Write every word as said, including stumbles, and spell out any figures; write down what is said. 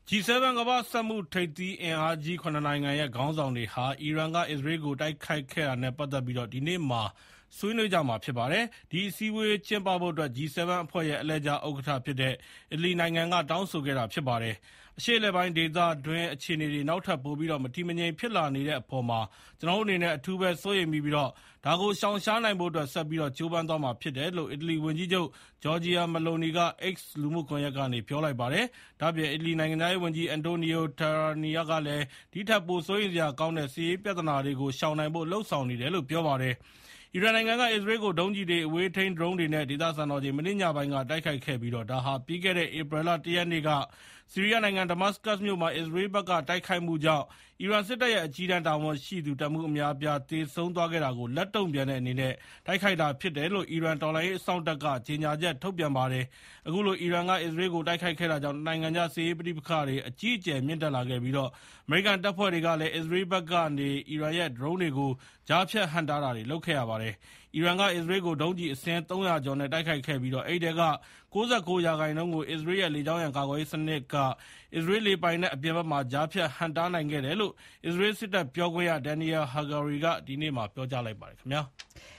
G セブン ကမ္ဘာ့စက်မှုထိပ်သီးအင်အားကြီး ခုနစ်နိုင်ငံရဲ့ခေါင်းဆောင်တွေဟာအီရန်ကအစ္စရေးကိုတိုက်ခိုက်ခဲ့တာနဲ့ပတ်သက်ပြီးဒီနေ့မှာဆွေးနွေးကြမှာဖြစ်ပါတယ်။ဒီအစည်းအဝေးကျင်းပဖို့အတွက် G セブン အဖွဲ့ရဲ့အလှည့်ကျဥက္ကဋ္ဌဖြစ်တဲ့အီတလီနိုင်ငံကတောင်းဆိုခဲ့တာဖြစ်ပါတယ်။အရှေ့အလယ်ပိုင်းဒေသတွင်းအခြေအနေတွေနောက်ထပ်ပိုပြီးမတည်မငြိမ်ဖြစ်လာနေတဲ့အပေါ်မှာကျနော်တို့အနေနဲ့အထူးပဲစိုးရိမ်မိပြီးဒါကိုရှောင်ရှားနိုင်ဖို့အတွက်ဆက်ပြီးကြိုးပမ်းသွားမှာဖြစ်တယ်လို့အီတလီဝန်ကြီးချုပ် Giorgia Meloni က X လူမှုကွန်ရက်ကနေပြောလိုက်ပါတယ်။ဒါ့အပြင်အီတလီနိုင်ငံသားရေးဝန်ကြီး Antonio Tajani ကလည်းဒီထက်ပိုစိုးရိမ်စရာကောင်းတဲ့စစ်ရေးပြဿနာတွေကိုရှောင်နိုင်ဖို့လုပ်ဆောင်နေတယ်လို့ပြောပါတယ်။အီရန်နိုင်ငံကအစ္စရေးကိုဒုံးကျည်တွေအဝေးထိန်းဒရုန်းတွေနဲ့ဒေသစံတော်ချိန်မနေ့ညပိုင်းကတိုက်ခိုက်ခဲ့ပြီးဒါဟာပြီးခဲ့တဲ့ဧပြီလ ၁ ရက်နေ့ကဆီးရီးယားနိုင်ငံဒမတ်စကတ်မြို့မှာအစ္စရေးဘက်ကတိုက်ခိုက်မှုကြောင့်အီရန်စစ်တပ်ရဲ့အကြီးတန်းတာဝန်ရှိသူတပ်မှူးအများအပြားသေဆုံးသွားခဲ့တာကိုလက်တုံ့ပြန်တဲ့အနေနဲ့တိုက်ခိုက်တာဖြစ်တယ်လို့အီရန်တော်လှန်ရေးအစောင့်တပ်ကကြေညာချက်ထုတ်ပြန်ပါတယ်။အခုလိုအီရန်ကအစ္စရေးကိုတိုက်ခိုက်ခဲ့တာကြောင့်နိုင်ငံခြားစစ်ရေးပဋိပက္ခတွေအကြီးအကျယ်မြင့်တက်လာခဲ့ပြီးအမေရိကန်တပ်ဖွဲ့တွေကလည်းအစ္စရေးဘက်ကနေအီရန်ရဲ့ဒရုန်းတွေကိုကြားဖြတ်ဟန့်တားတာတွေလုပ်ခဲ့ရပါတယ်။အီရန်ကအစ္စရေးကိုဒုံးကျည်အစင်းသုံးရာကျော်နဲ့တိုက်ခိုက်ခဲ့ပြီးအဲဒီထဲက၉၉ ရာခိုင်နှုန်းကိုအစ္စရေးရဲ့လေကြောင်းရန်ကာကွယ်ရေးစနစ်ကအစ္စရေးလေပိုင်နက်အပြင်ဘက်မှာကြားဖြတ်ဟန့်တားနိုင်ခဲ့တယ်လို့အစ္စရေးစစ်တပ်ပြောခွင့်ရ Daniel Hagari ကဒီနေ့မှာပြောကြားလိုက်ပါတယ်ခင်ဗျာ။